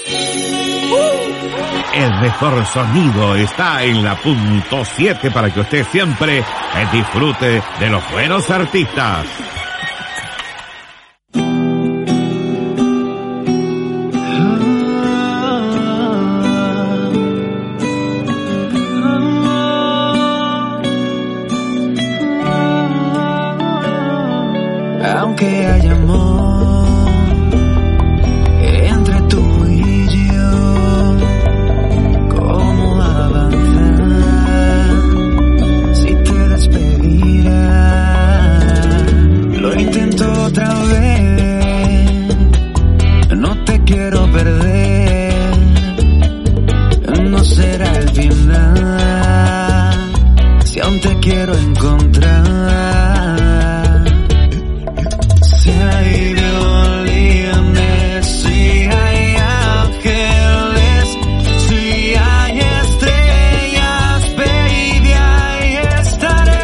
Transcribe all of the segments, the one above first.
El mejor sonido está en la punto 7 para que usted siempre disfrute de los buenos artistas. Aunque haya amor entre tú y yo, ¿cómo avanzar si te despedirás? Lo intento otra vez, no te quiero perder, no será el final, si aún te quiero encontrar. Si hay violines, si hay ángeles, si hay estrellas, baby, ahí estaré.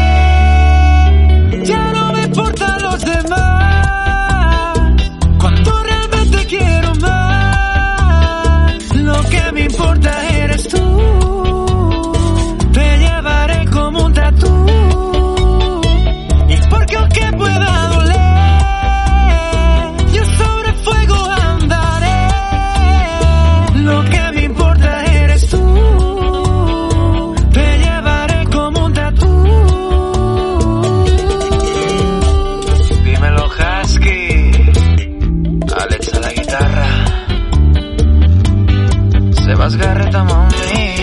Ya no me importan los demás, cuando realmente quiero más. Lo que me importa eres tú, te llevaré como un tatú. Y porque aunque pueda doler, Garreta, mami.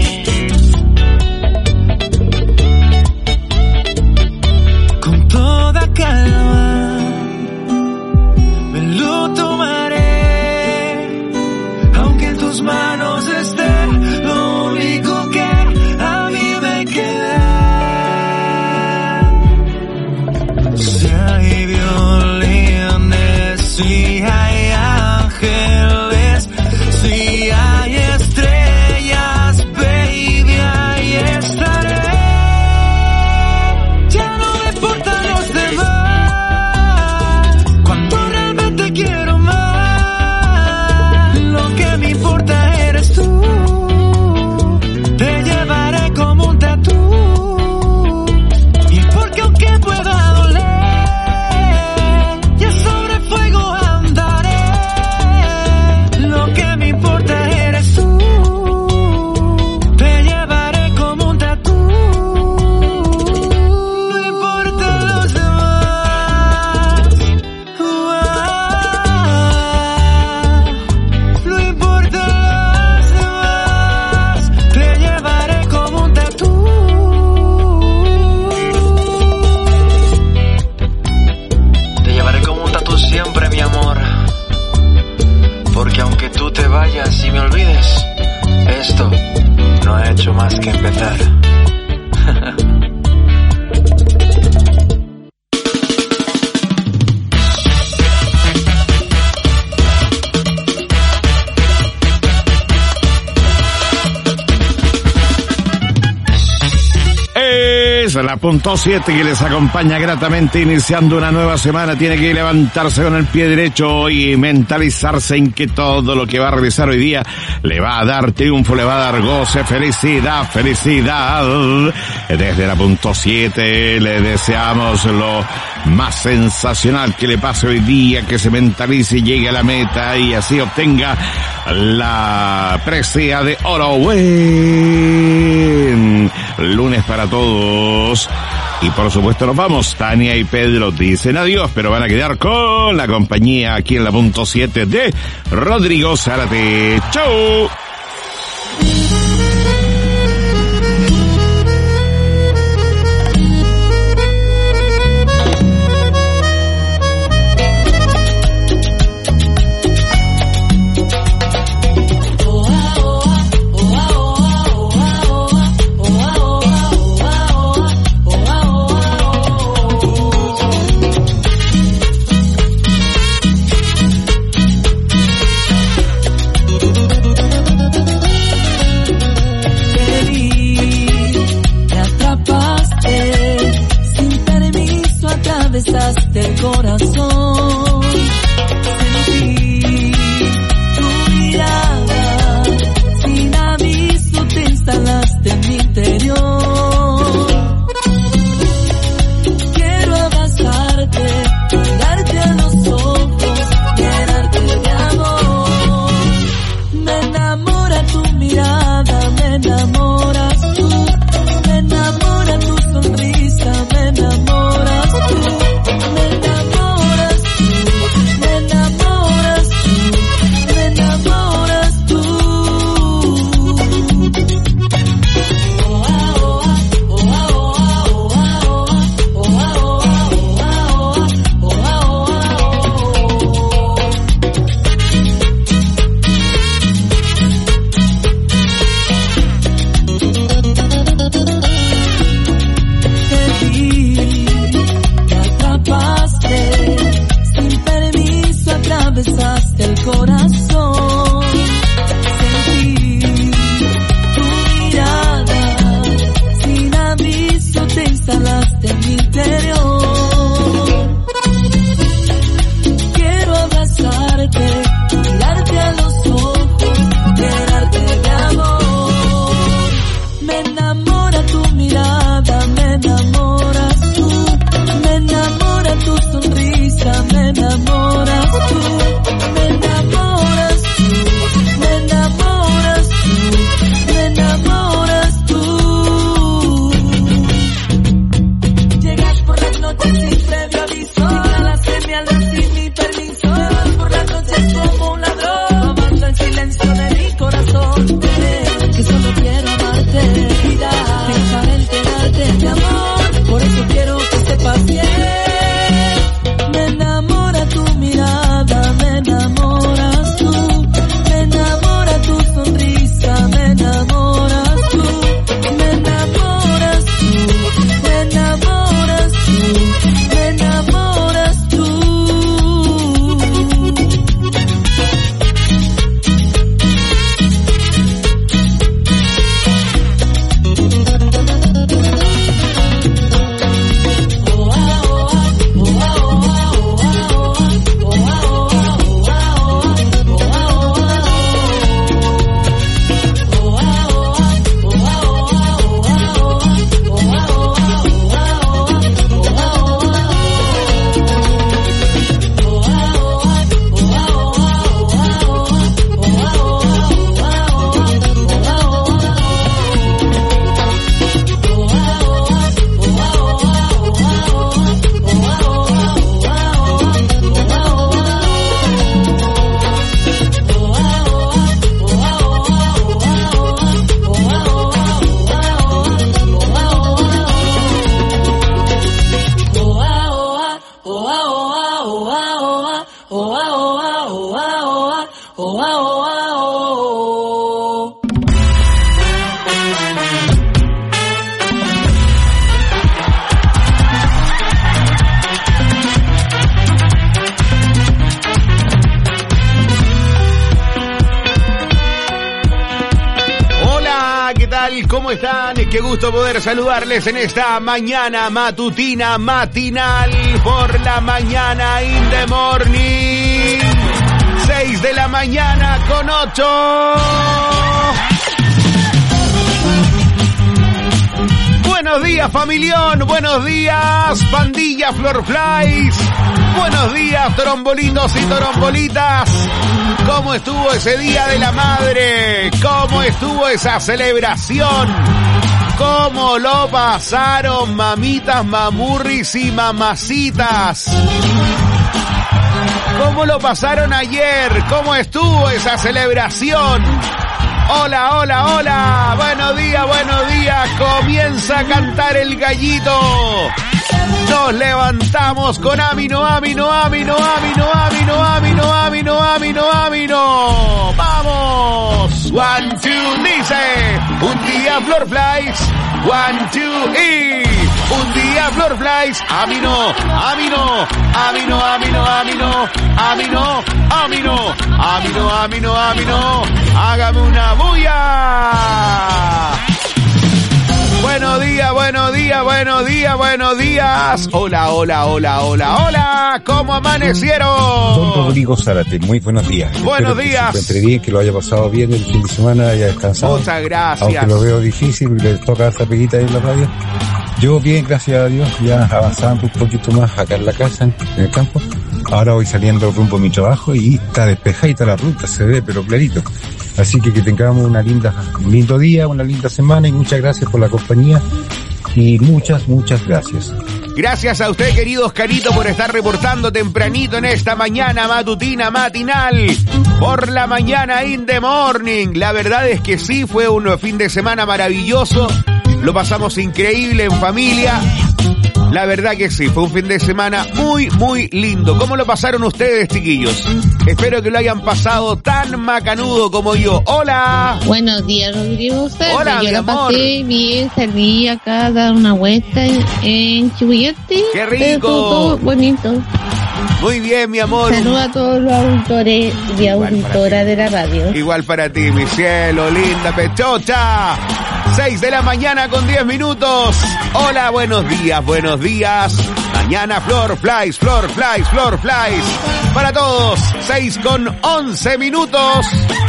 Con toda calma me lo tomaré, aunque en tus manos esté lo único que a mí me queda. Si hay violines, si hay ángeles, si hay estrellas, baby, ahí estaré. Ya no me importan los demás, cuando realmente quiero más. Lo que me importa eres tú, te llevaré como un tatú. Y porque aunque pueda doler, ya sobre fuego andaré. Lo que me importa eres tú, te llevaré como un tatú. No importan los demás, no importan los demás, te llevaré como un tatú. Te llevaré como un tatú siempre, mi amor. Porque aunque tú te vayas y me olvides, esto no ha hecho más que empezar. Es la punto 7 que les acompaña gratamente iniciando una nueva semana. Tiene que levantarse con el pie derecho y mentalizarse en que todo lo que va a realizar hoy día le va a dar triunfo, le va a dar goce, felicidad, felicidad. Desde la punto 7 le deseamos lo más sensacional que le pase hoy día, que se mentalice y llegue a la meta y así obtenga la presea de oro. Buen lunes para todos. Y por supuesto nos vamos. Tania y Pedro dicen adiós, pero van a quedar con la compañía aquí en la punto 7 de Rodrigo Zárate. ¡Chau! Oh, ah, oh, ah, oh. ¿Cómo están? Qué gusto poder saludarles en esta mañana matutina, matinal, por la mañana in the morning. 6 de la mañana con 8. Buenos días, familión. Buenos días, pandilla Florflies. Buenos días, trombolitos y torombolitas. ¿Cómo estuvo ese Día de la Madre? ¿Cómo estuvo esa celebración? ¿Cómo lo pasaron, mamitas, mamurris y mamacitas? ¿Cómo lo pasaron ayer? ¿Cómo estuvo esa celebración? Hola, hola, hola. Buenos días. Comienza a cantar el gallito. Nos levantamos con Amino. ¡Vamos! 1, 2, dice. Un día Florflies. 1, 2 y. Un día Florflies. Amino. Hágame una bulla. Buenos días. Hola. ¿Cómo amanecieron? Don Rodrigo Zárate, muy buenos días. Buenos días. Que se encuentre bien, que lo haya pasado bien el fin de semana, haya descansado. Muchas gracias. Aunque lo veo difícil, le toca esa peguita ahí en la radio. Yo bien, gracias a Dios, ya avanzando un poquito más acá en la casa, en el campo. Ahora voy saliendo rumbo a mi trabajo y está despejadita la ruta, se ve pero clarito. Así que tengamos un lindo día, una linda semana y muchas gracias por la compañía y muchas gracias. Gracias a usted, querido Oscarito, por estar reportando tempranito en esta mañana matutina, matinal, por la mañana in the morning. La verdad es que sí, fue un fin de semana maravilloso, lo pasamos increíble en familia. La verdad que sí, fue un fin de semana muy lindo. ¿Cómo lo pasaron ustedes, chiquillos? Espero que lo hayan pasado tan macanudo como yo. ¡Hola! Buenos días, Rodrigo. Hola, yo mi lo amor. pasé bien, salí acá a dar una vuelta en Chubillete. ¡Qué rico! Pero todo bonito. Muy bien, mi amor. Saludos a todos los auditores y auditoras de la radio. Igual para ti, mi cielo, linda pechocha. 6 de la mañana con 10 minutos. Hola, buenos días. Mañana Florflies. Para todos, 6 con 11 minutos.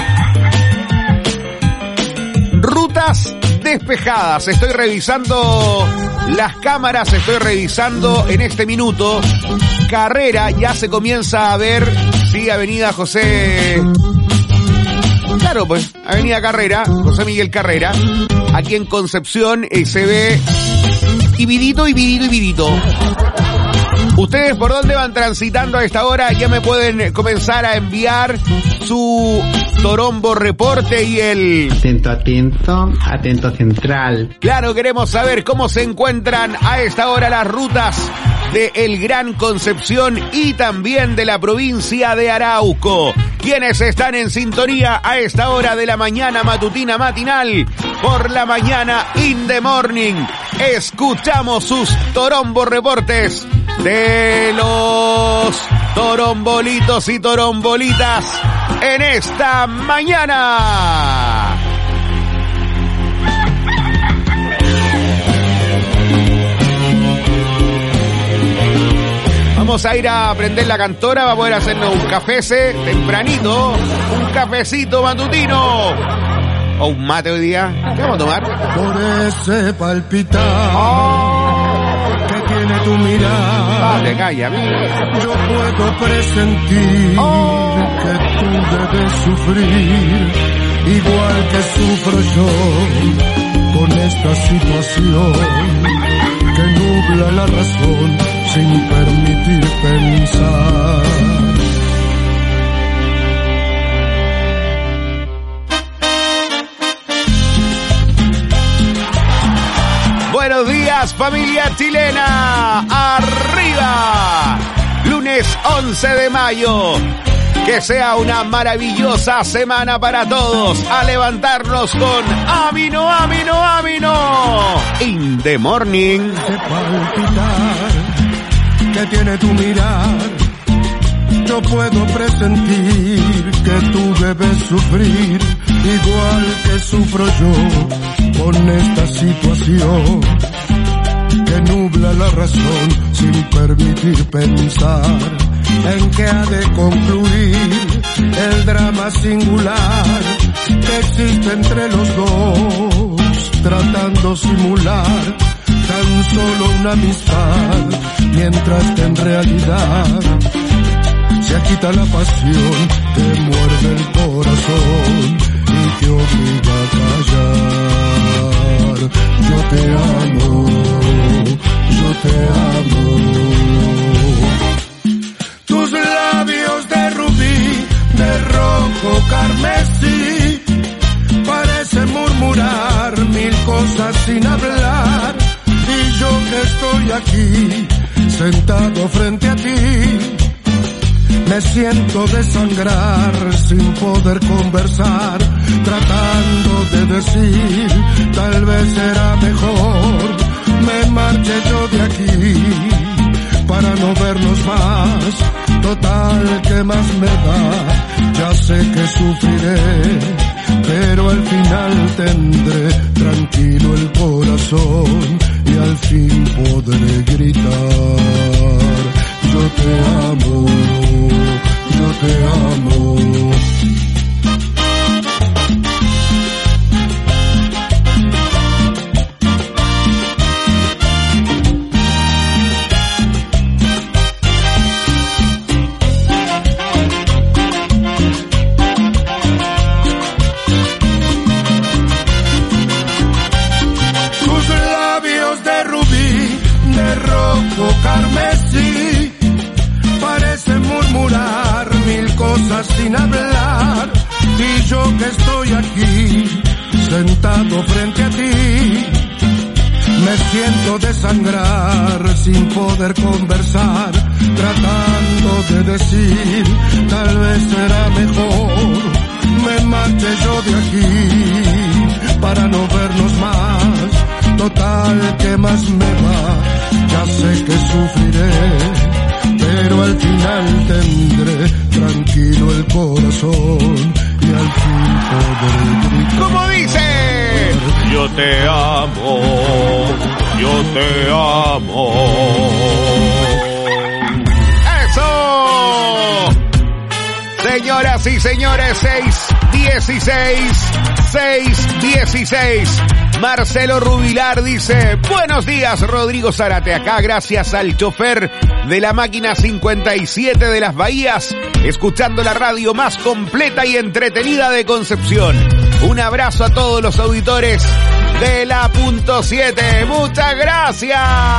Rutas despejadas. Estoy revisando las cámaras, estoy revisando en este minuto. Carrera, ya se comienza a ver, sí, Avenida José... Claro, pues, Avenida Carrera, José Miguel Carrera. Aquí en Concepción se ve dividito. Ustedes por dónde van transitando a esta hora, ya me pueden comenzar a enviar su Torombo reporte y el... Atento central. Claro, queremos saber cómo se encuentran a esta hora las rutas de el Gran Concepción y también de la provincia de Arauco. Quienes están en sintonía a esta hora de la mañana matutina matinal, por la mañana in the morning. Escuchamos sus Torombo reportes de los torombolitos y torombolitas en esta mañana. Vamos a ir a prender la cantora, va a poder hacernos un café tempranito, un cafecito matutino o un mate hoy día. ¿Qué vamos a tomar? Por ese palpitar que tiene tu mirada, Vale, calla, yo puedo presentir que tú debes sufrir igual que sufro yo con esta situación que nubla la razón sin permitir pensar. Buenos días, familia chilena. Arriba. Lunes 11 de mayo. Que sea una maravillosa semana para todos. A levantarnos con Amino, Amino, Amino. In the morning. De palpitar, que tiene tu mirar. Yo puedo presentir que tú debes sufrir, igual que sufro yo con esta situación que nubla la razón sin permitir pensar en que ha de concluir el drama singular que existe entre los dos, tratando simular tan solo una amistad, mientras que en realidad se agita la pasión, te muerde el corazón y te obliga a callar. Yo te amo, yo te amo. Tus labios de rubí, de rojo carmesí, parecen murmurar mil cosas sin hablar. Y yo que estoy aquí, sentado frente a ti, me siento desangrar sin poder conversar, tratando de decir, tal vez será mejor me marche yo de aquí, para no vernos más, total que más me da, ya sé que sufriré, pero al final tendré tranquilo el corazón y al fin podré gritar, yo te amo, yo te amo. Tus labios de rubí, de rojo carmesí, parecen murmurar mil cosas sin hablar, y yo que estoy aquí, sentado frente a ti, me siento desangrar sin poder conversar, tratando de decir, tal vez será mejor me marche yo de aquí, para no vernos más, total que más me va, ya sé que sufriré, pero al final tendré tranquilo el corazón y al fin podré gritar. ¿Cómo dice? Yo te amo, yo te amo. ¡Eso! Señoras y señores, 6:16. Marcelo Rubilar dice, buenos días Rodrigo Zárate, acá gracias al chofer de la máquina 57 de las Bahías, escuchando la radio más completa y entretenida de Concepción. Un abrazo a todos los auditores de la .7. ¡Muchas gracias!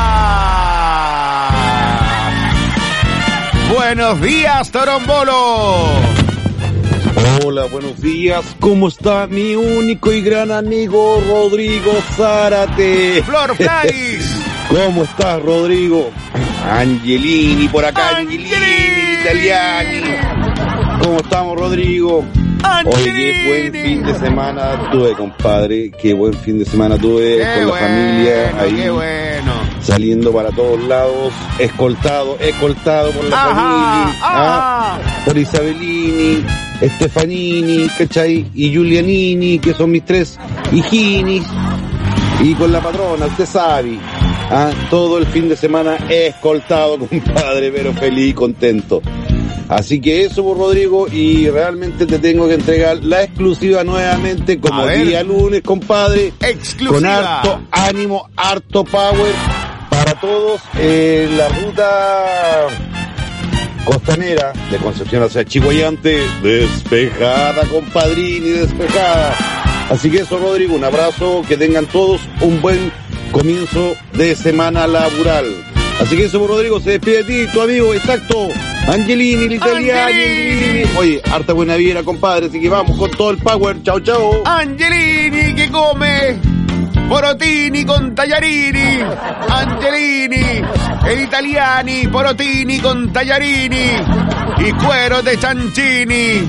Buenos días, Torombolo. Hola, buenos días. ¿Cómo está mi único y gran amigo Rodrigo Zárate? Flor Flies. ¿Cómo estás, Rodrigo? Angelini por acá, Angelini Italiani. ¿Cómo estamos, Rodrigo? Oye, qué buen fin de semana tuve, compadre. Qué buen fin de semana tuve con la familia ahí. Qué bueno. Saliendo para todos lados, escoltado por la familia, por Isabelini, Stefanini, ¿cachai? Y Giulianini, que son mis tres hijinis, y con la patrona, usted sabe, todo el fin de semana escoltado, compadre, pero feliz y contento. Así que eso, por Rodrigo, y realmente te tengo que entregar la exclusiva nuevamente, como día lunes, compadre. Exclusiva. Con harto ánimo, harto power para todos. La ruta costanera de Concepción hacia Chihuayante, despejada, compadrini, despejada. Así que eso, Rodrigo, un abrazo, que tengan todos un buen comienzo de semana laboral. Así que eso, por Rodrigo, se despide de ti, tu amigo, exacto, Angelini, el italiano. Angelini. Oye, harta buena vibra, compadre, así que vamos con todo el power. Chao, chao. Angelini, que come Porotini con tallarini, Angelini, el Italiani, Porotini con tallarini y cuero de Ciancini.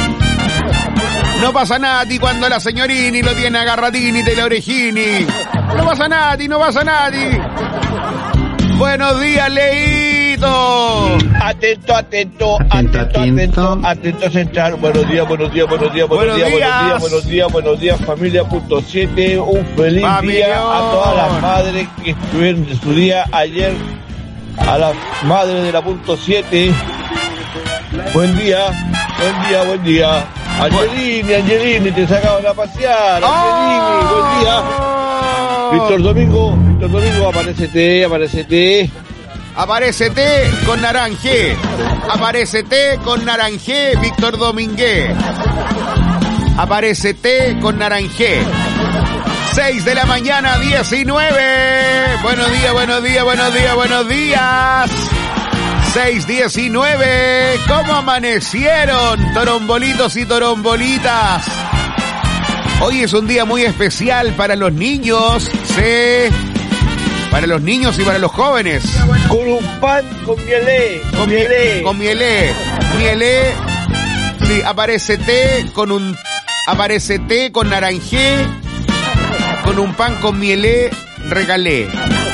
No pasa nada cuando la señorini lo tiene agarradini de la orejini. No pasa nada, no pasa nada. Buenos días, Leito. Atento, atento, atento, atento, atento central. Buenos días, buenos días, buenos días, buenos días, buenos días, buenos días, buenos días, familia punto 7. Un feliz día a todas las madres que estuvieron en su día ayer, a las madres de la punto 7. Buen día, buen día, buen día. Angelini, te sacaban a pasear. Angelini, buen día. Víctor Domingo, aparécete. Aparécete con naranje. Aparécete con naranje, Víctor Domínguez. Aparécete con naranje. 6 de la mañana, 19. Buenos días, buenos días, buenos días, buenos días. 6:19. ¿Cómo amanecieron, torombolitos y torombolitas? Hoy es un día muy especial para los niños, sí. Para los niños y para los jóvenes. Con un pan con mielé. Con mielé. Mielé. Sí, aparécete con naranjé. Con un pan con mielé, regaladé.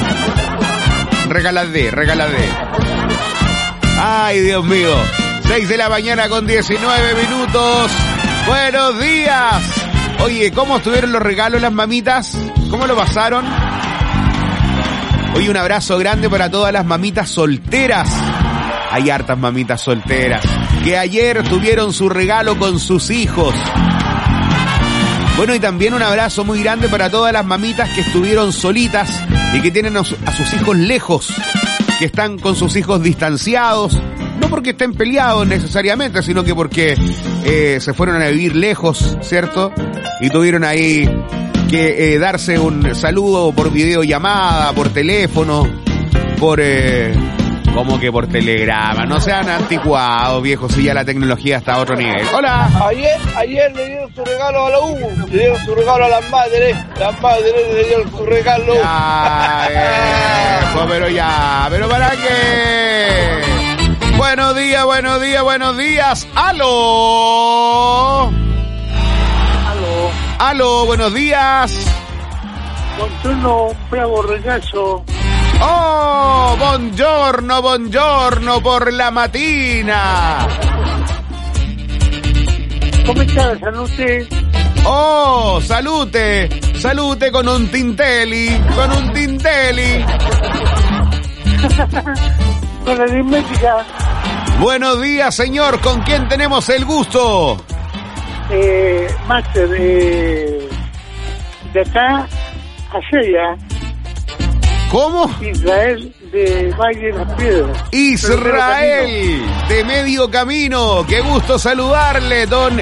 Ay, Dios mío. 6 de la mañana con 19 minutos. Buenos días. Oye, ¿cómo estuvieron los regalos las mamitas? ¿Cómo lo pasaron? Oye, un abrazo grande para todas las mamitas solteras. Hay hartas mamitas solteras que ayer tuvieron su regalo con sus hijos. Bueno, y también un abrazo muy grande para todas las mamitas que estuvieron solitas y que tienen a sus hijos lejos, que están con sus hijos distanciados, no porque estén peleados necesariamente, sino que porque se fueron a vivir lejos, ¿cierto? Y tuvieron ahí que darse un saludo por videollamada, por teléfono, por... ¿cómo que por telegrama? No sean anticuados, viejos, si ya la tecnología está a otro nivel. ¡Hola! Ayer le dieron su regalo a la U, le dieron su regalo a las madres le dieron su regalo. ¿Pero para qué? Buenos días, buenos días, buenos días. ¡Aló! ¡Aló, buenos días! Buongiorno, bravo ragazzo. ¡Oh, buongiorno por la mattina! ¿Cómo estás? Salute. ¡Oh, salute con un tintelli! Con la aritmética. Buenos días, señor, ¿con quién tenemos el gusto? Máster, de acá a allá. ¿Cómo? Israel de Valle de las Piedras. Israel de Medio Camino. Qué gusto saludarle, don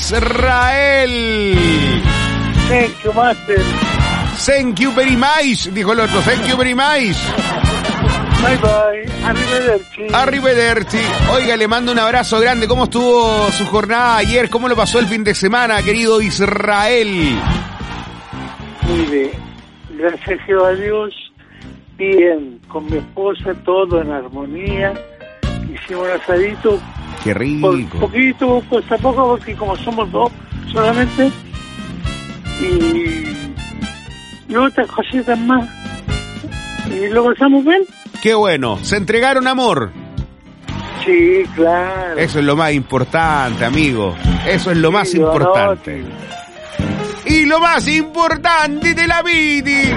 Israel. Thank you, master. Thank you very much, dijo el otro. Thank you very much. Bye bye. Arrivederci. Arrivederci. Oiga, le mando un abrazo grande. ¿Cómo estuvo su jornada ayer? ¿Cómo lo pasó el fin de semana, querido Israel? Mire, gracias a Dios. Bien, con mi esposa, todo en armonía. Hicimos un asadito. Qué rico. Poquito, pues tampoco, porque como somos dos solamente. Y otras cositas más. Y lo pasamos bien. Qué bueno. ¿Se entregaron amor? Sí, claro. Eso es lo más importante, amigo. Eso es lo más importante. Y lo más importante de la vita,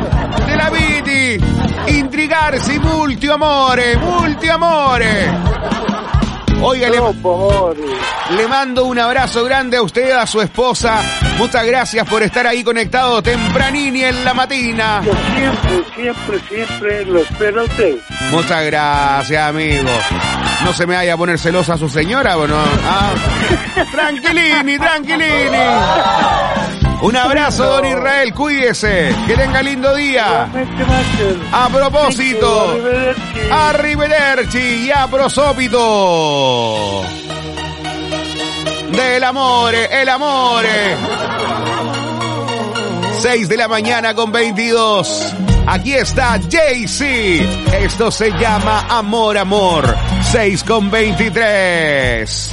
intrigarsi multi amore. Oiga, le mando un abrazo grande a usted, a su esposa. Muchas gracias por estar ahí conectado tempranini en la matina. Yo siempre lo espero a usted. Muchas gracias, amigo. No se me vaya a poner celosa a su señora, ¿o no? Ah. Tranquilini. Un abrazo, don Israel, cuídese, que tenga lindo día. A propósito, arrivederci y a prosopito del amore, el amore. 6 de la mañana con 22. Aquí está Jay-Z. Esto se llama Amor, Amor. 6 con 23.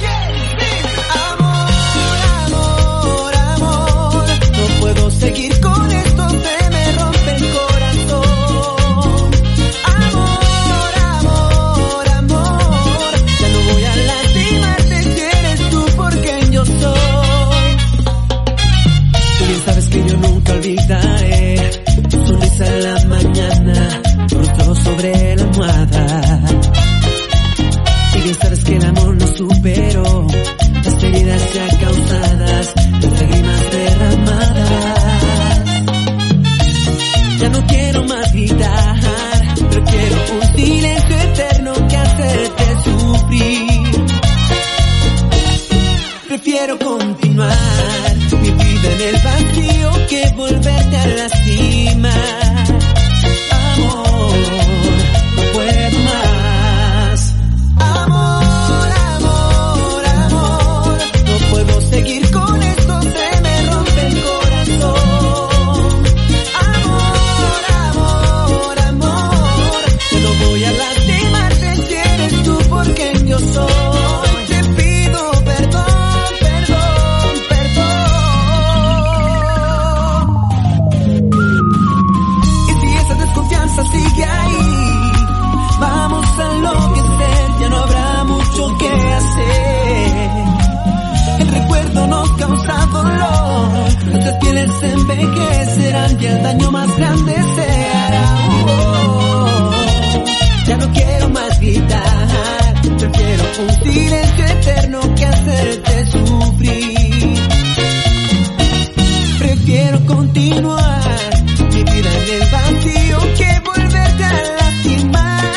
Amor, amor, no puedo seguir con esto, se me rompe el corazón. Amor, amor, amor, ya no voy a lastimarte si eres tú por quien yo soy. Tú bien sabes que yo nunca olvidaré tu sonrisa en la mañana, tu rostro sobre la almohada. Y bien sabes que el amor no superó las heridas ya causadas, las lágrimas derramadas. Ya no quiero más gritar, prefiero un silencio eterno que hacerte sufrir. Prefiero continuar mi vida en el vacío que volverte a lastimar. Amor, no puedo más. Amor, amor, amor, no puedo seguir con esto, se me rompe el corazón. Amor, amor, amor, yo no voy a lastimarte si eres tú por quien yo soy. Te pido perdón, perdón, perdón. Y si esa desconfianza sigue ahí, vamos a enloquecer, ya no habrá mucho que hacer. El recuerdo nos causa dolor, nuestras pieles se envejecerán y el daño más grande se hará. Ya no quiero más gritar, prefiero un silencio eterno que hacerte sufrir. Prefiero continuar mi vida en el vacío que volverte a lastimar.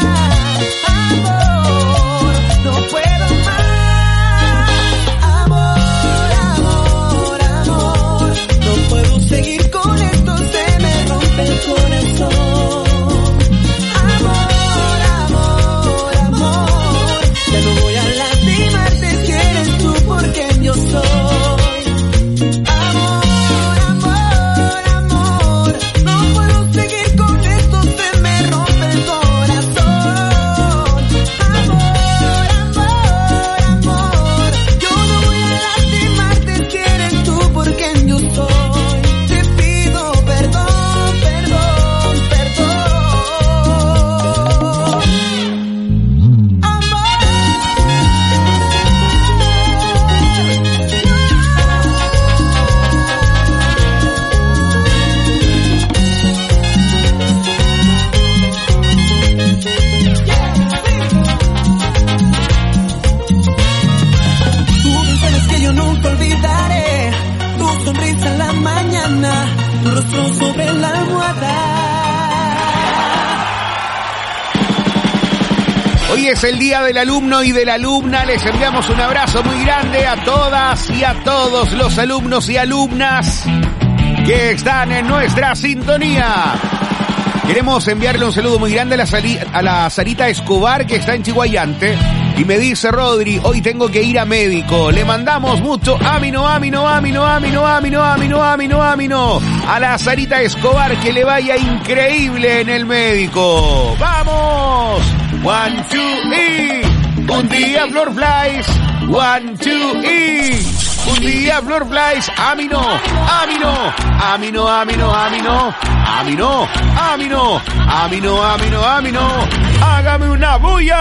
Amor, no puedo más. Amor, amor, amor, no puedo seguir con esto, se me rompe el corazón. Amor, amor, amor, ya no voy a lastimarte si eres tú por quien yo soy. Amor, amor, amor, no puedo seguir con esto, se me rompe el corazón. Amor, amor, amor, yo no voy a lastimarte si eres tú por quien yo soy. Te pido perdón, perdón, perdón. Tú bien sabes que yo nunca olvidaré tu sonrisa en la mañana, tu rostro sobre la almohada. Hoy es el día del alumno y de la alumna. Les enviamos un abrazo muy grande a todas y a todos los alumnos y alumnas que están en nuestra sintonía. Queremos enviarle un saludo muy grande a la Sarita Escobar, que está en Chihuayante, y me dice: Rodri, hoy tengo que ir a médico. Le mandamos mucho ámino a la Sarita Escobar, que le vaya increíble en el médico. ¡Vamos! 1, 2, y un día Flor Flies. 1, 2, y un día Flor Flies. Amino. Hágame una bulla.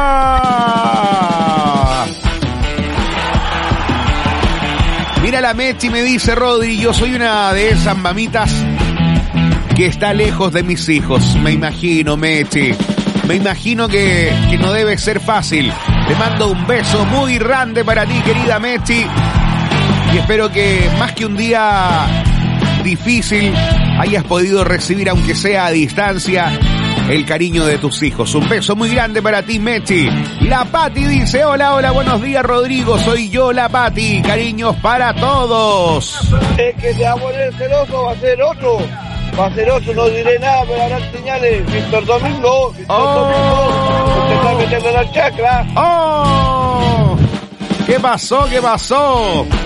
Mira la Mechi, me dice Rodri, yo soy una de esas mamitas que está lejos de mis hijos. Me imagino, Mechi. Me imagino que no debe ser fácil. Te mando un beso muy grande para ti, querida Mechi. Y espero que más que un día difícil hayas podido recibir, aunque sea a distancia, el cariño de tus hijos. Un beso muy grande para ti, Mechi. La Pati dice: hola, buenos días, Rodrigo. Soy yo, la Pati. Cariños para todos. Es que se va a poner celoso, va a ser otro. No diré nada, pero habrá señales. Víctor Domingo. Domingo. Se está metiendo en la chacra. ¿Qué pasó?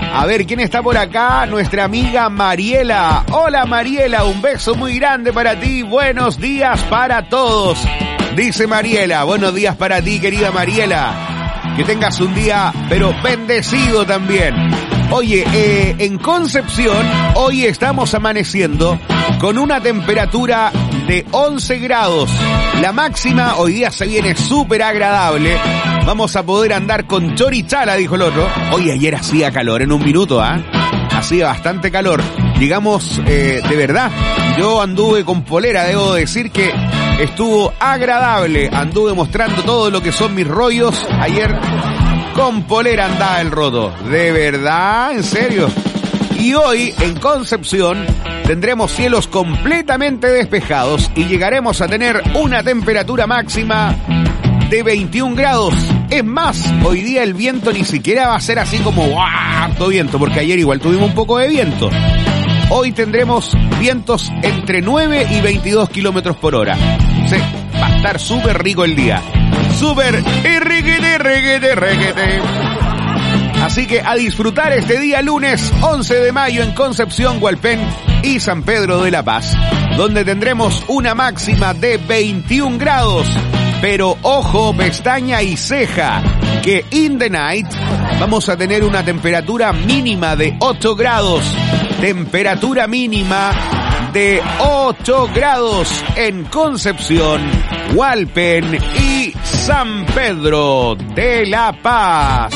A ver, ¿quién está por acá? Nuestra amiga Mariela. Hola Mariela, un beso muy grande para ti. Buenos días para todos. Dice Mariela, buenos días para ti, querida Mariela. Que tengas un día, pero bendecido también. Oye, en Concepción, hoy estamos amaneciendo con una temperatura de 11 grados. La máxima hoy día se viene súper agradable. Vamos a poder andar con chorichala, dijo el otro. Oye, ayer hacía calor en un minuto, ¿ah? Hacía bastante calor. Digamos, de verdad, yo anduve con polera, debo decir que estuvo agradable. Anduve mostrando todo lo que son mis rollos. Ayer con polera andaba el roto. ¿De verdad? ¿En serio? Y hoy, en Concepción, tendremos cielos completamente despejados y llegaremos a tener una temperatura máxima de 21 grados. Es más, hoy día el viento ni siquiera va a ser así como harto viento, porque ayer igual tuvimos un poco de viento. Hoy tendremos vientos entre 9 y 22 kilómetros por hora. Sí, va a estar súper rico el día. Súper reguete. Así que a disfrutar este día lunes 11 de mayo en Concepción, Hualpén y San Pedro de la Paz, donde tendremos una máxima de 21 grados. Pero ojo, pestaña y ceja, que in the night vamos a tener una temperatura mínima de 8 grados. Temperatura mínima de 8 grados en Concepción, Hualpén y San Pedro de la Paz.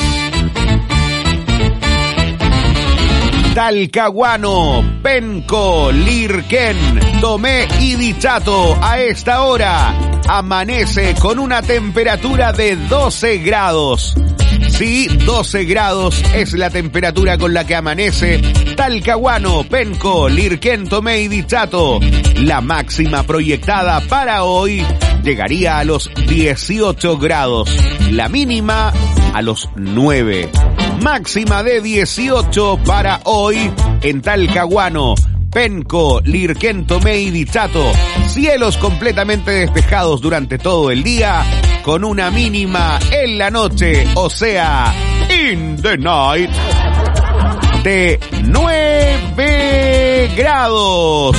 Talcahuano, Penco, Lirquén, Tomé y Dichato a esta hora amanece con una temperatura de 12 grados. Sí, 12 grados es la temperatura con la que amanece Talcahuano, Penco, Lirquén, Tomé y Dichato. La máxima proyectada para hoy llegaría a los 18 grados. La mínima a los 9. Máxima de 18 para hoy en Talcahuano, Penco, Lirquén, Tomé y Dichato. Cielos completamente despejados durante todo el día, con una mínima en la noche, o sea, in the night, de 9 grados.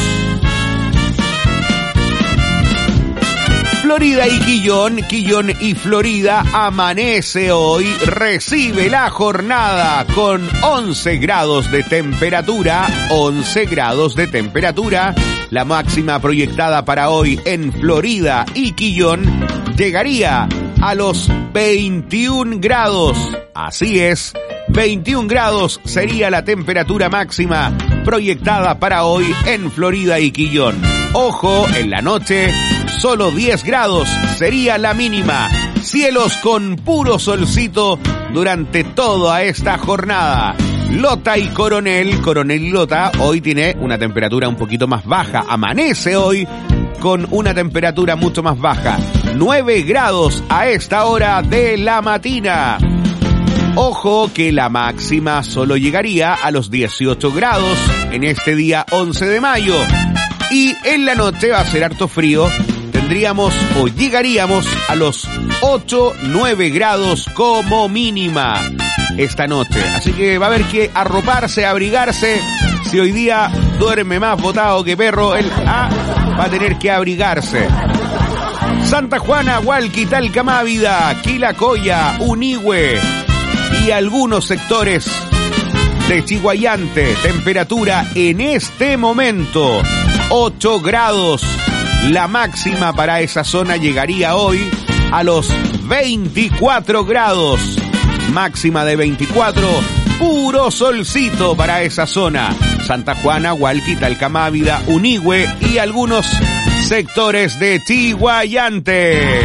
Florida y Quillón y Florida amanece hoy, recibe la jornada con 11 grados de temperatura, 11 grados de temperatura. La máxima proyectada para hoy en Florida y Quillón llegaría a los 21 grados. Así es, 21 grados sería la temperatura máxima proyectada para hoy en Florida y Quillón. Ojo, en la noche solo 10 grados sería la mínima. Cielos con puro solcito durante toda esta jornada. Lota y Coronel y Lota hoy tiene una temperatura un poquito más baja. Amanece hoy con una temperatura mucho más baja. 9 grados a esta hora de la mañana. Ojo que la máxima solo llegaría a los 18 grados en este día 11 de mayo. Y en la noche va a ser harto frío. Tendríamos o llegaríamos a los 8-9 grados como mínima esta noche. Así que va a haber que arroparse, abrigarse. Si hoy día duerme más botado que perro, él va a tener que abrigarse. Santa Juana, Hualqui, Talcamávida, Quilacoya, Unihue y algunos sectores de Chiguayante. Temperatura en este momento 8 grados. La máxima para esa zona llegaría hoy a los 24 grados. Máxima de 24. Puro solcito para esa zona. Santa Juana, Hualqui, Talcamávida, Unihue y algunos sectores de Chiguayante.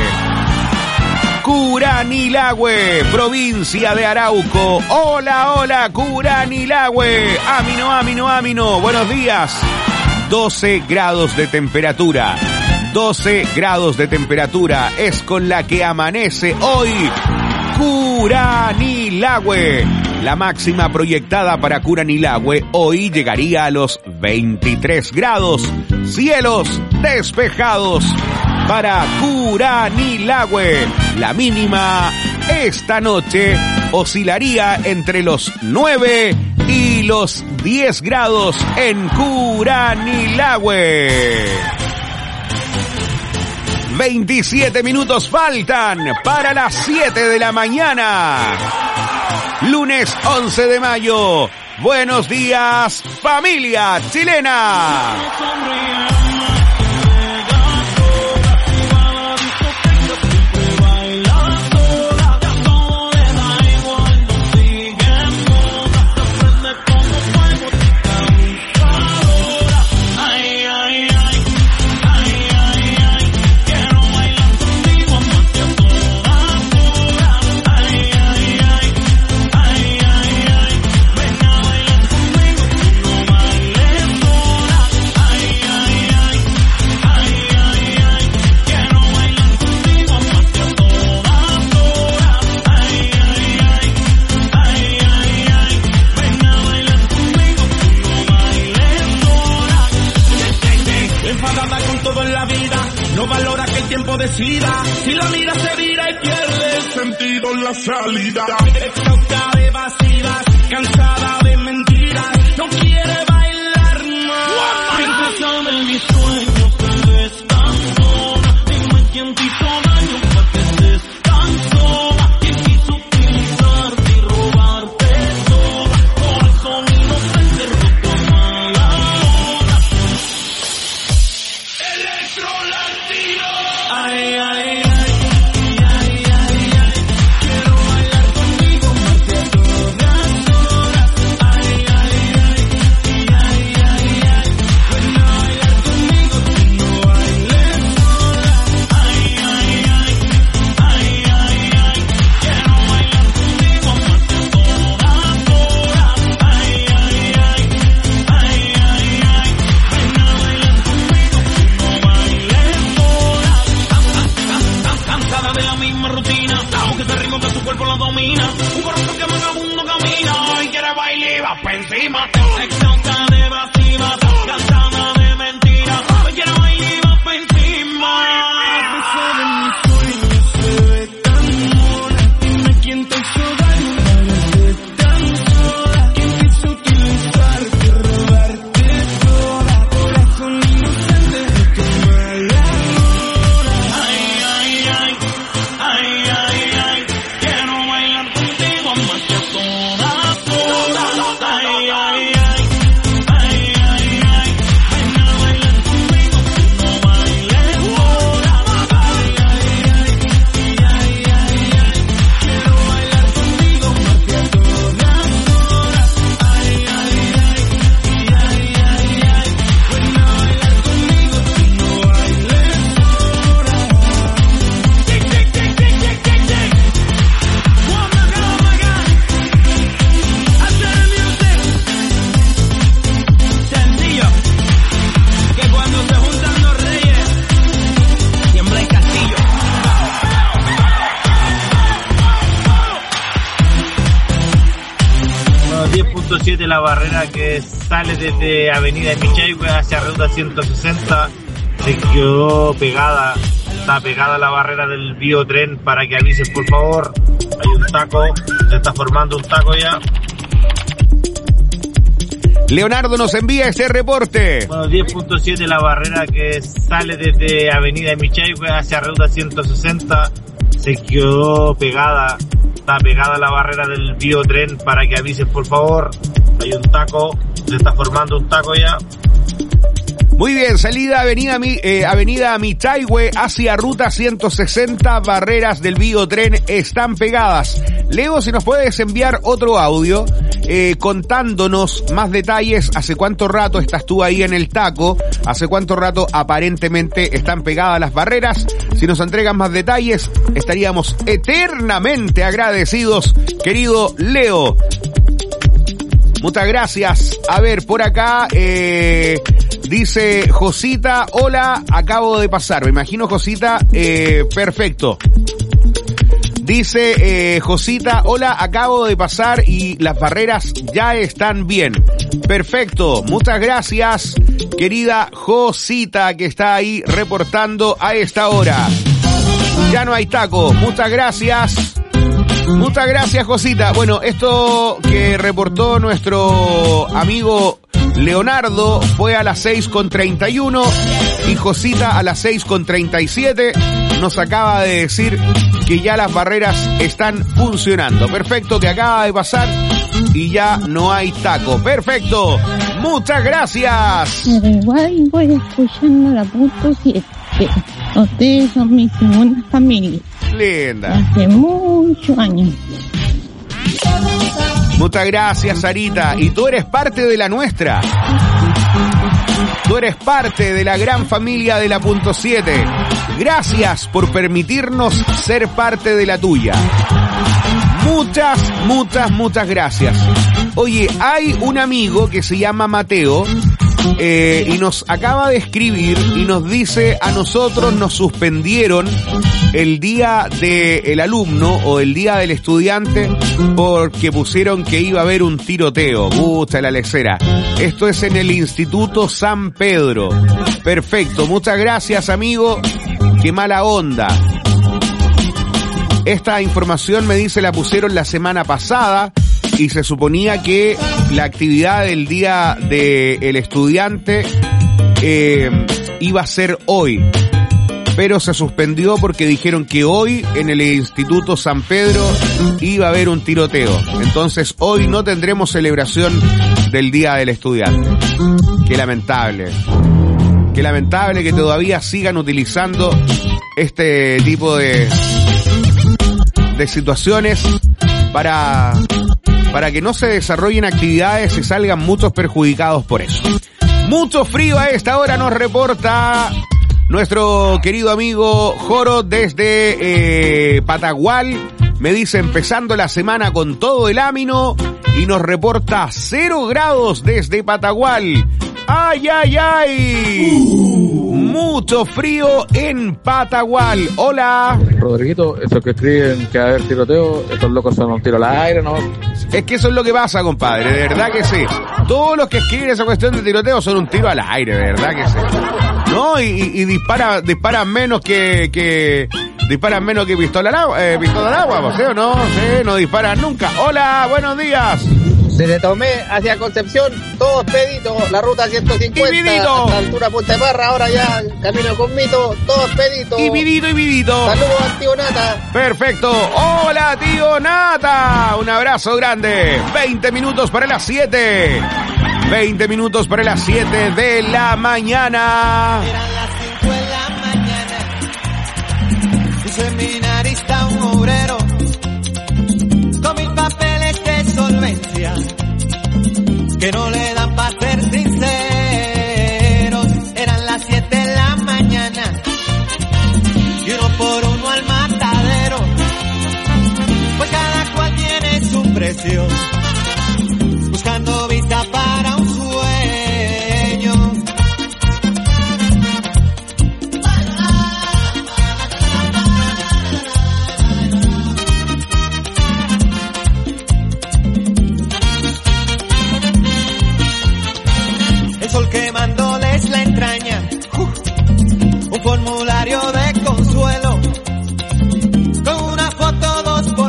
Curanilahue, provincia de Arauco. Hola, Curanilahue. Amino. Buenos días. 12 grados de temperatura. 12 grados de temperatura es con la que amanece hoy Curanilahue. La máxima proyectada para Curanilahue hoy llegaría a los 23 grados. Cielos despejados para Curanilahue. La mínima esta noche oscilaría entre los 9 y los 10 grados en Curanilahue. 27 minutos faltan para las 7 de la mañana. Lunes 11 de mayo. Buenos días, familia chilena. No valora que el tiempo decida. Si la mira se vira y pierde el sentido en la salida. Exhausta de evasivas, cansada de mentiras. No quiere bailar más. Princesa de mis sueños, te ves tan sola. Dime quién te hizo daño para que estés tan sola. Quién quiso utilizarte y robarte toda. Corazón inocente roto a mala hora. Electro Latino. Ay, ay, ay. Un corazón que vagabundo camina y quiere bailar y va pa' encima. Exhausta de evasiva, cansada de mentiras. Hoy quiere bailar y va pa' encima. Esa de mis sueños se ve tan mona. Dime quién te hizo daño, parece tan sola. Quién quiso utilizarte, robarte toda. Corazón inocente de tu mala hora. Ay, ay, ay, ay, ay, ay. Quiero bailar contigo más que todas, todas. Ay, ay, ay, ay, ay, ay. Ven a bailar conmigo, no bailes sola. Ay, ay, ay, ay, ay, ay. Quiero bailar contigo más que todas horas. Ay, ay, ay, ay, ay, ay. Ven a bailar conmigo, no bailes sola. Tic, tic, tic, tic, tic, tic, tic. Oh my God, hacer el music. Sencillo, que cuando se juntan los reyes, tiembla el castillo. Bueno, 10.7 la barrera que sale desde Avenida Michayhue hacia Ruta 160 se quedó pegada. Está pegada la barrera del biotren para que avisen por favor. Hay un taco, se está formando un taco ya. Leonardo nos envía este reporte. Bueno, 10.7 la barrera que sale desde Avenida Michayhue hacia Ruta 160 se quedó pegada. Está pegada la barrera del biotren para que avisen por favor. Hay un taco, se está formando un taco ya. Muy bien, salida Avenida Michayhue hacia Ruta 160, barreras del biotren están pegadas. Leo, si nos puedes enviar otro audio contándonos más detalles, hace cuánto rato estás tú ahí en el taco, hace cuánto rato aparentemente están pegadas las barreras. Si nos entregan más detalles, estaríamos eternamente agradecidos, querido Leo. Muchas gracias. A ver, por acá dice Josita, hola, acabo de pasar. Me imagino Josita, perfecto. Dice Josita, hola, acabo de pasar y las barreras ya están bien. Perfecto, muchas gracias, querida Josita, que está ahí reportando a esta hora. Ya no hay taco, muchas gracias. Muchas gracias, Josita. Bueno, esto que reportó nuestro amigo Leonardo fue a las 6:31 y Josita a las 6:37 nos acaba de decir que ya las barreras están funcionando. Perfecto, que acaba de pasar y ya no hay taco. Perfecto, muchas gracias. Pero igual voy escuchando la punto 7. Ustedes son mi segunda familia. Linda. Hace muchos años. Muchas gracias, Sarita. Y tú eres parte de la nuestra. Tú eres parte de la gran familia de la punto 7. Gracias por permitirnos ser parte de la tuya. Muchas gracias. Oye, hay un amigo que se llama Mateo y nos acaba de escribir y nos dice: a nosotros nos suspendieron el día del alumno o el día del estudiante porque pusieron que iba a haber un tiroteo. Gusta la lecera. Esto es en el Instituto San Pedro. Perfecto, muchas gracias, amigo. Qué mala onda. Esta información, me dice, la pusieron la semana pasada y se suponía que la actividad del día del estudiante iba a ser hoy, pero se suspendió porque dijeron que hoy en el Instituto San Pedro iba a haber un tiroteo. Entonces hoy no tendremos celebración del día del estudiante. Qué lamentable. Qué lamentable que todavía sigan utilizando este tipo de situaciones para que no se desarrollen actividades y salgan muchos perjudicados por eso. Mucho frío a esta hora nos reporta nuestro querido amigo Joro desde Patagual. Me dice, empezando la semana con todo el ámino, y nos reporta 0 grados desde Patagual. ¡Ay, ay, ay! Mucho frío en Patagual. Hola. Rodriguito, esos que escriben que va a haber tiroteo, estos locos son un tiro al aire, ¿no? Es que eso es lo que pasa, compadre, de verdad que sí. Todos los que escriben esa cuestión de tiroteo son un tiro al aire, de verdad que sí. ¿No? Y disparan menos que disparan menos que pistola al agua, ¿sí o no? Sí, no disparan nunca. Hola, buenos días. Desde Tomé hacia Concepción, todos peditos, la ruta 150 hasta la altura de Puente Parra, ahora ya camino con Mito, todos peditos. Y vidito. Saludos al tío Nata. Perfecto. Hola, tío Nata. Un abrazo grande. 20 minutos para las 7. 20 minutos para las 7 de la mañana. Eran las 5 de la mañana. Un seminarista, un obrero, con 1000 papeles de solvencia, que no le dan para ser sinceros. Eran las 7 de la mañana y uno por uno al matadero, pues cada cual tiene su precio, buscando visa para un sueño. El sol quemándoles la entraña, un formulario de consuelo, con una foto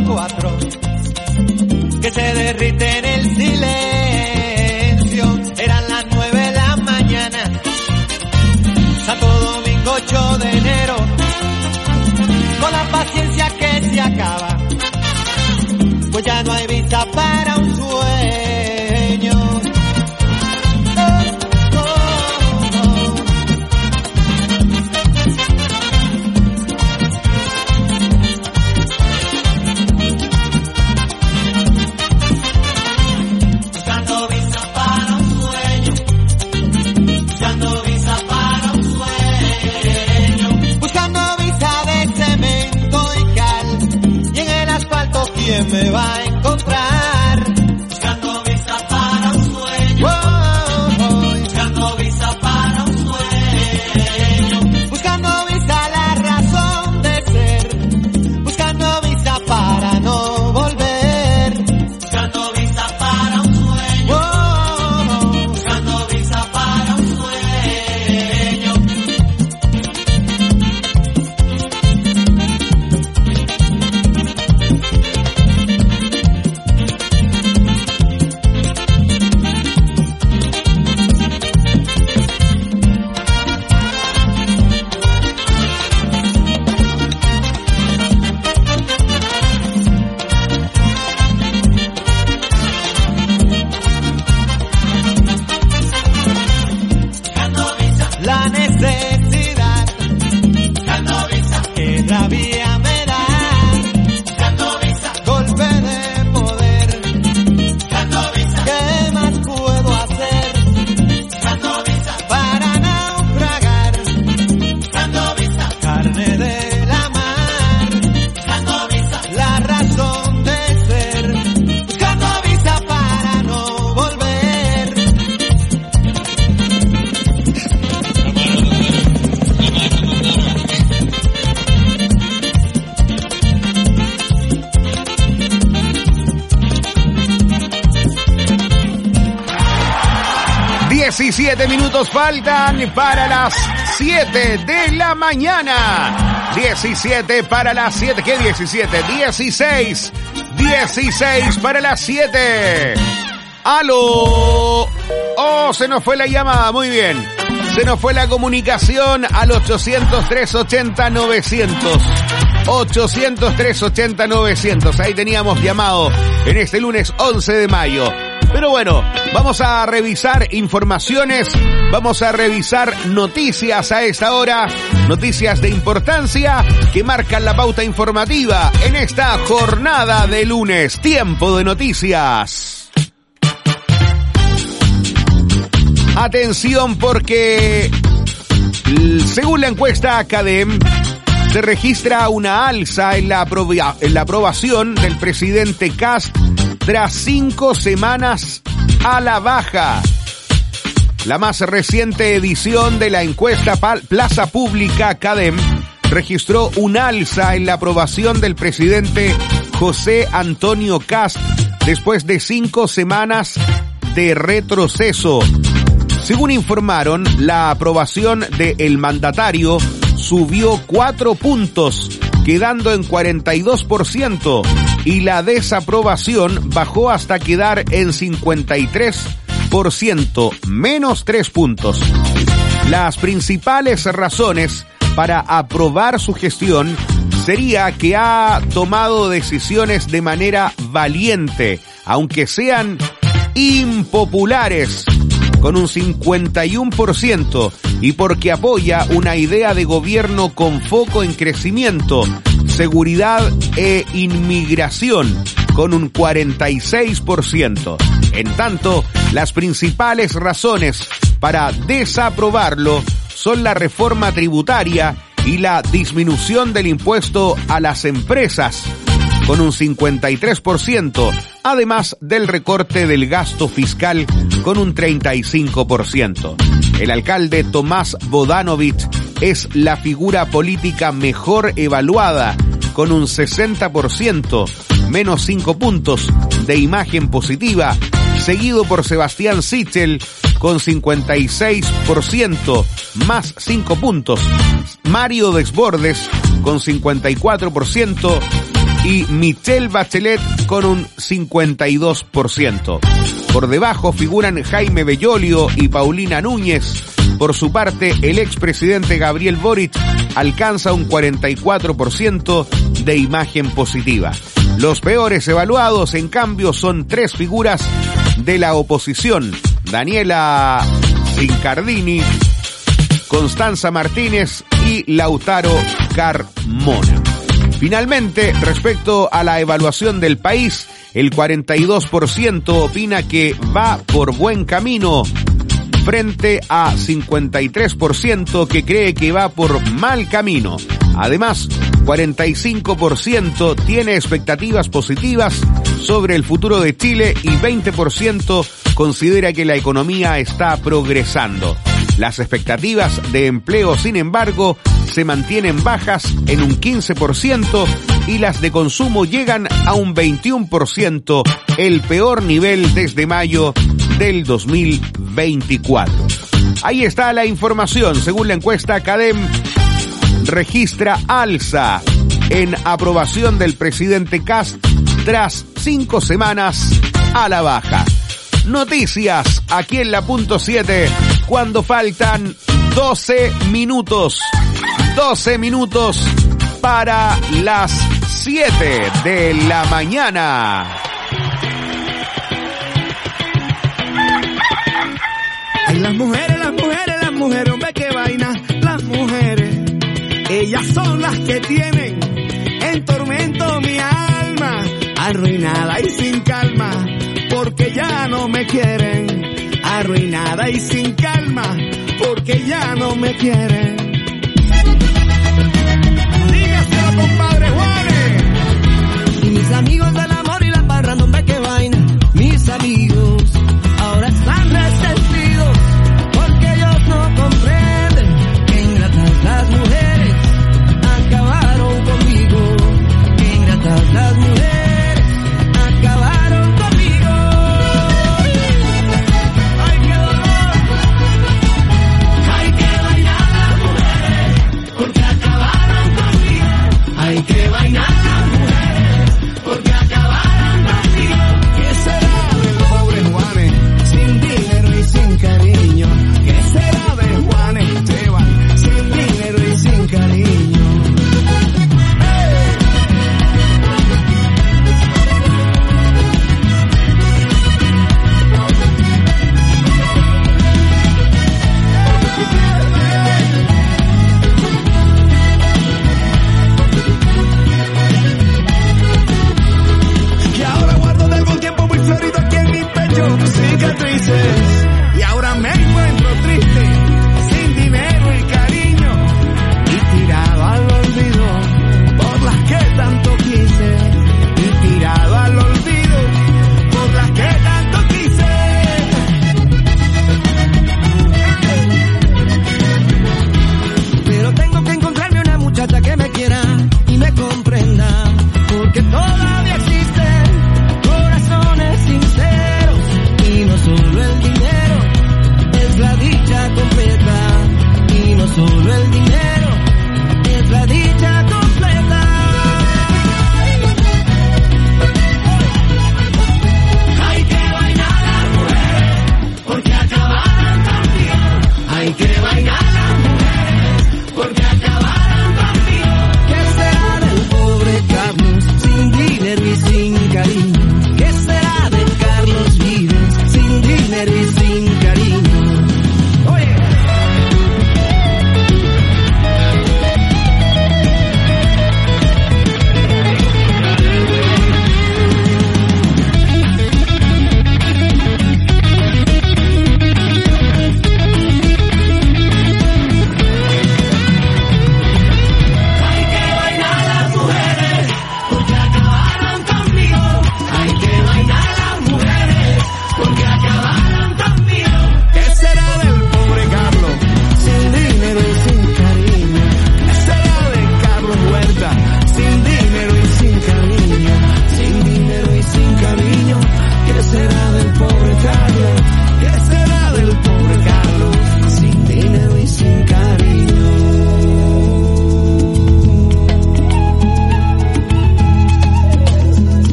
2x4 que se derrite en el silencio. Eran las 9 de la mañana, Santo Domingo 8 de enero, con la paciencia que se acaba, pues ya no hay visa para un sueño. ¿Quién me va a encontrar? 17 minutos faltan para las 7 de la mañana. 17 para las 7. ¿Qué 17? 16. 16 para las 7. ¡Aló! Oh, se nos fue la llamada. Muy bien. Se nos fue la comunicación al 800-380-900. 800-380-900. Ahí teníamos llamado en este lunes 11 de mayo. Pero bueno, vamos a revisar informaciones, vamos a revisar noticias a esta hora, noticias de importancia que marcan la pauta informativa en esta jornada de lunes. Tiempo de noticias. Atención porque, según la encuesta Academ, se registra una alza en la aprobación del presidente Kast tras 5 semanas a la baja. La más reciente edición de la encuesta Plaza Pública Academ registró un alza en la aprobación del presidente José Antonio Kast después de 5 semanas de retroceso. Según informaron, la aprobación del mandatario subió 4 puntos, quedando en 42%, y la desaprobación bajó hasta quedar en 53%, menos 3 puntos. Las principales razones para aprobar su gestión sería que ha tomado decisiones de manera valiente, aunque sean impopulares, con un 51%, y porque apoya una idea de gobierno con foco en crecimiento, seguridad e inmigración, con un 46%. En tanto, las principales razones para desaprobarlo son la reforma tributaria y la disminución del impuesto a las empresas, con un 53%, además del recorte del gasto fiscal con un 35%. El alcalde Tomás Bodanovich es la figura política mejor evaluada, con un 60%, menos 5 puntos de imagen positiva, seguido por Sebastián Sichel con 56%, más 5 puntos, Mario Desbordes con 54%, y Michelle Bachelet con un 52%. Por debajo figuran Jaime Bellolio y Paulina Núñez. Por su parte, el expresidente Gabriel Boric alcanza un 44% de imagen positiva. Los peores evaluados, en cambio, son 3 figuras de la oposición: Daniela Zincardini, Constanza Martínez y Lautaro Carmona. Finalmente, respecto a la evaluación del país, el 42% opina que va por buen camino, frente a 53% que cree que va por mal camino. Además, 45% tiene expectativas positivas sobre el futuro de Chile y 20% considera que la economía está progresando. Las expectativas de empleo, sin embargo, se mantienen bajas en un 15% y las de consumo llegan a un 21%, el peor nivel desde mayo del 2024. Ahí está la información. Según la encuesta Academ, registra alza en aprobación del presidente Kast tras 5 semanas a la baja. Noticias aquí en la punto 7 cuando faltan 12 minutos. 12 minutos para las 7 de la mañana. Ay, las mujeres, hombre, qué vaina. Las mujeres, ellas son las que tienen en tormento mi alma, arruinada y sin calma, porque ya no me quieren. Arruinada y sin calma, porque ya no me quieren. Dígaselo, compadre Juárez. Y mis amigos del amor y la parranda, hombre, qué vaina. Mis amigos ahora están resentidos, porque ellos no comprenden que ingratas las mujeres acabaron conmigo. Que ingratas las mujeres acabaron conmigo. Ay, qué dolor.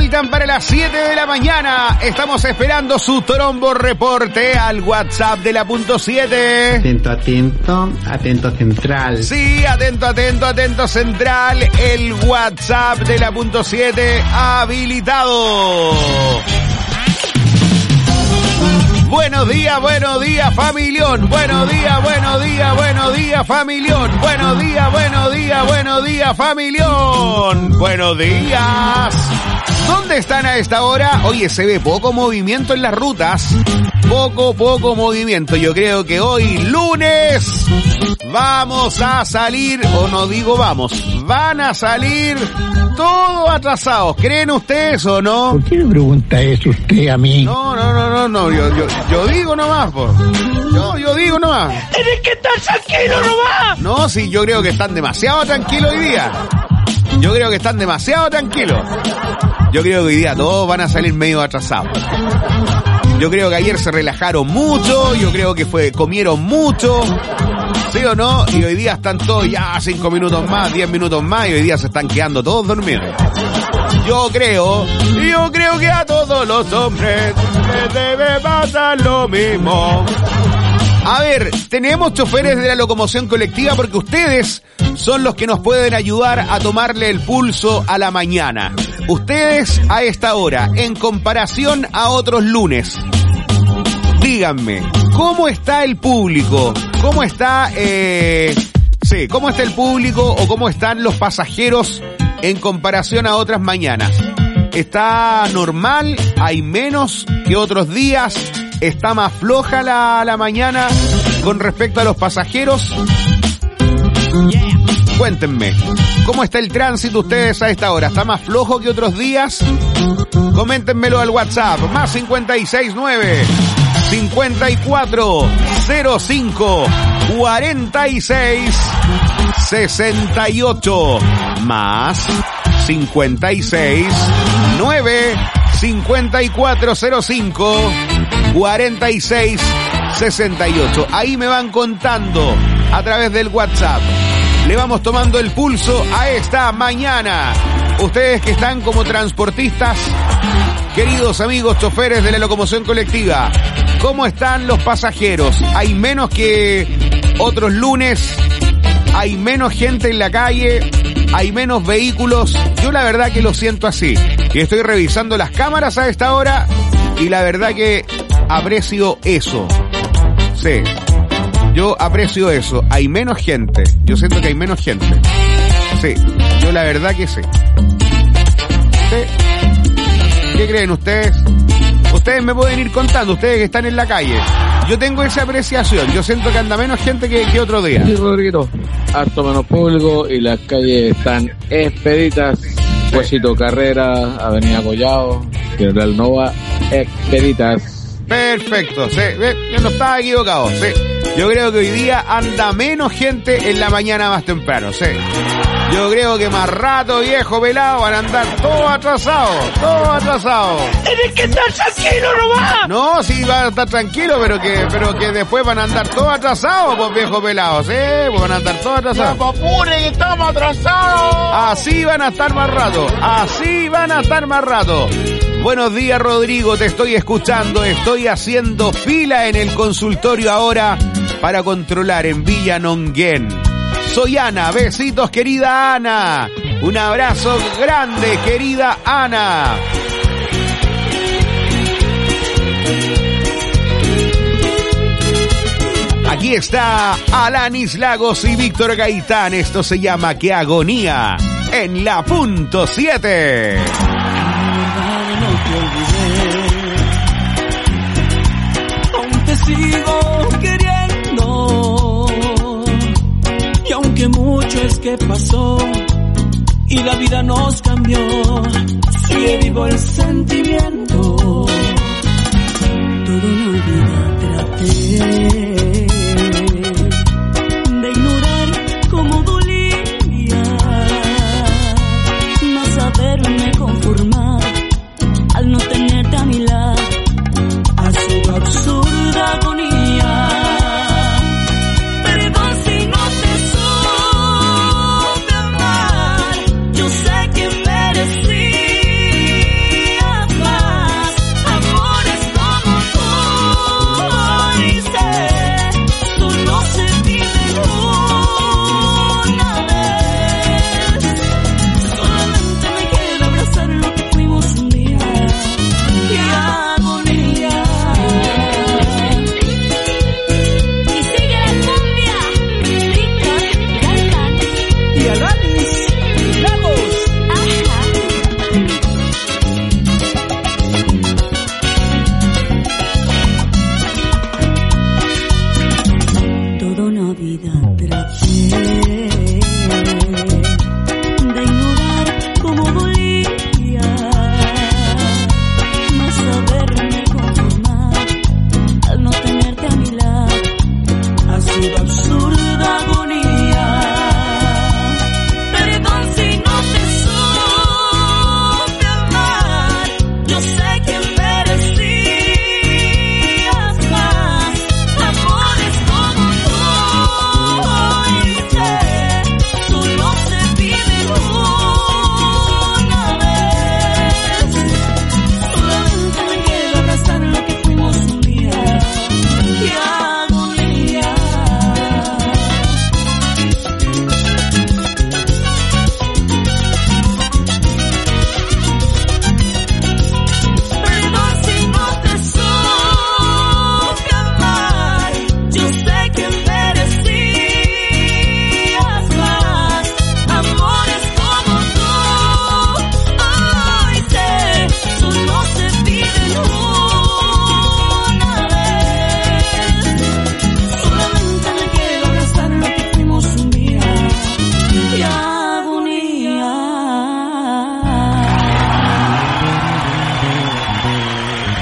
faltan para las 7 de la mañana. Estamos esperando su trombo reporte al WhatsApp de la punto 7. Atento, atento, atento central. Sí, atento, atento, atento central. El WhatsApp de la punto 7 habilitado. Buenos días, familión. Buenos días, familión. Buenos días, familión. Buenos días. ¿Dónde están a esta hora? Oye, se ve poco movimiento en las rutas. Poco movimiento. Yo creo que hoy, lunes, vamos a salir, o no digo vamos, van a salir todos atrasados. ¿Creen ustedes o no? ¿Por qué me pregunta eso usted a mí? No. Yo digo nomás, po. Yo digo nomás. ¡Tienes que estar tranquilo nomás! No, sí, yo creo que están demasiado tranquilos hoy día. Yo creo que hoy día todos van a salir medio atrasados. Yo creo que ayer se relajaron mucho, yo creo que comieron mucho, ¿sí o no? Y hoy día están todos ya 5 minutos más, 10 minutos más, y hoy día se están quedando todos dormidos. Yo creo que a todos los hombres les debe pasar lo mismo. A ver, tenemos choferes de la locomoción colectiva porque ustedes son los que nos pueden ayudar a tomarle el pulso a la mañana. Ustedes a esta hora, en comparación a otros lunes, díganme, ¿cómo está el público? ¿Cómo está el público o cómo están los pasajeros en comparación a otras mañanas? ¿Está normal? ¿Hay menos que otros días? ¿Está más floja la mañana con respecto a los pasajeros? Cuéntenme, ¿cómo está el tránsito ustedes a esta hora? ¿Está más flojo que otros días? Coméntenmelo al WhatsApp, más 569 5405 46 68, más 56 9 5405 46 68. Ahí me van contando a través del WhatsApp. Le vamos tomando el pulso a esta mañana. Ustedes que están como transportistas, queridos amigos choferes de la locomoción colectiva, ¿cómo están los pasajeros? ¿Hay menos que otros lunes? ¿Hay menos gente en la calle? ¿Hay menos vehículos? Yo la verdad que lo siento así. Y estoy revisando las cámaras a esta hora y la verdad que aprecio eso. Sí. Yo aprecio eso. Hay menos gente. Yo siento que hay menos gente. Sí. Yo la verdad que sí. ¿Sí? ¿Qué creen ustedes? Ustedes me pueden ir contando, ustedes que están en la calle. Yo tengo esa apreciación. Yo siento que anda menos gente que otro día. Sí, Rodrigo. Harto menos público y las calles están expeditas. Huesito Carrera, Avenida Collado, General Nova, expeditas. Perfecto. Sí. Yo no estaba equivocado. Sí. Yo creo que hoy día anda menos gente en la mañana más temprano, sí. Yo creo que más rato, viejo pelado, van a andar todos atrasados. ¡Tienes que estar tranquilo nomás! No, sí, van a estar tranquilos, pero que después van a andar todos atrasados, pues, viejo pelado, sí, pues van a andar todos atrasados. ¡No, apure, que estamos atrasados! Así van a estar más rato. Buenos días, Rodrigo, te estoy escuchando, estoy haciendo fila en el consultorio ahora para controlar en Villa Nonguén. Soy Ana, besitos querida Ana, un abrazo grande querida Ana. Aquí está Alanis Lagos y Víctor Gaitán, esto se llama Qué Agonía, en la punto 7. Aún te sigo queriendo, y aunque mucho es que pasó y la vida nos cambió, sigue vivo el sentimiento. Toda una vida traté de ignorar cómo dolía, no saberme conformar al no tenerte a mi lado.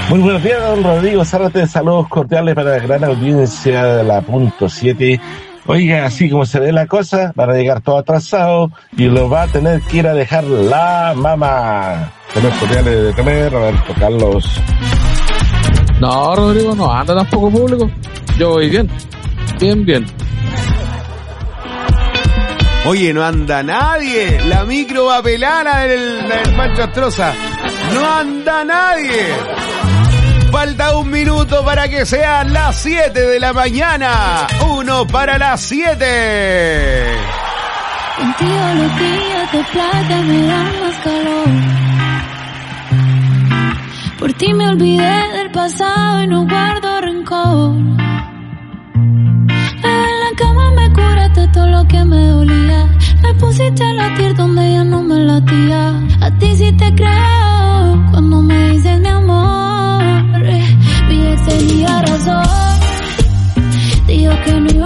Muy buenos días, don Rodrigo Zárate, saludos cordiales para la gran audiencia de la punto 7. Oiga, así como se ve la cosa, van a llegar todo atrasado y lo va a tener que ir a dejar la mamá. Saludos cordiales de tener, Roberto Carlos. No, Rodrigo, no anda tampoco público. Yo voy bien. Bien. Oye, no anda nadie. La micro va a pelar la del Pancho Astroza. No anda nadie. Falta 1 minuto para que sean las 7 de la mañana. 1 para las 7. Contigo los días de playa me dan más calor. Por ti me olvidé del pasado y no guardo rencor. En la cama me curaste todo lo que me dolía. Me pusiste a latir donde ya no me latía. A ti sí te creo cuando me dices mi amor. Mi ex tenía razón. Dijo que no